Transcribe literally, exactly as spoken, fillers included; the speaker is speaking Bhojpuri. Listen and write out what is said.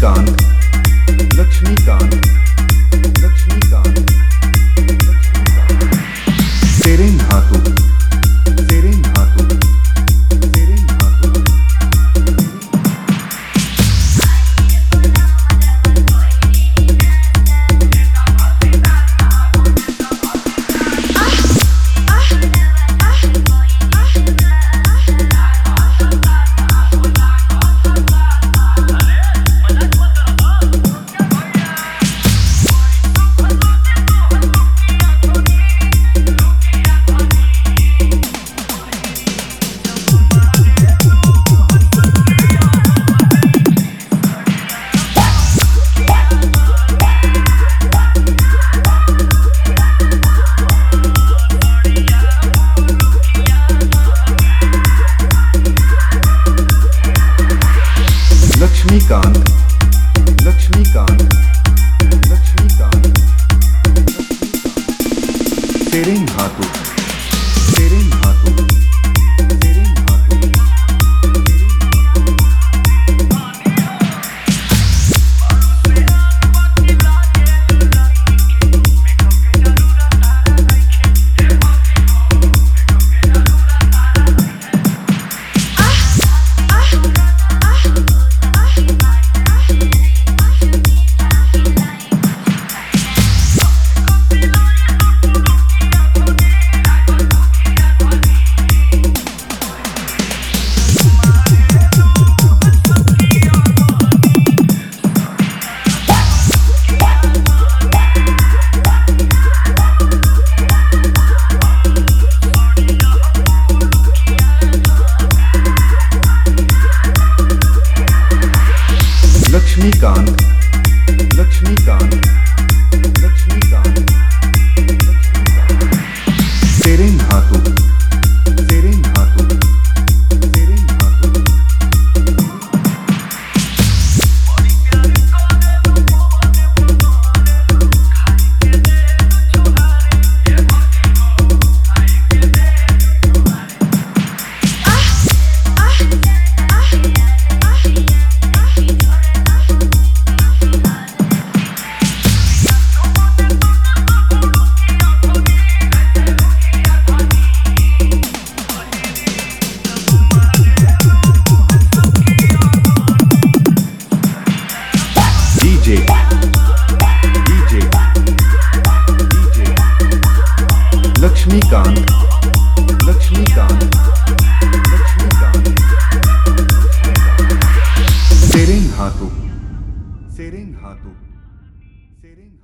लक्ष्मीकांत लक्ष्मीकांत लक्ष्मीकांत लक्ष्मीकांत सेरेन धातु सेरेन धातु सेरेन धातु लक्ष्मीकांत लक्ष्मीकांत लक्ष्मीकांत सेरेन धातु सेरेन धातु सेरेन धातु लक्ष्मीकांत लक्ष्मीकांत लक्ष्मीकांत सेरेन धातु सेरेन धातु सेरेन धातु DJ DJ DJ Laxmikant Laxmikant Laxmikant सेरेन धातु सेरेन धातु सेरेन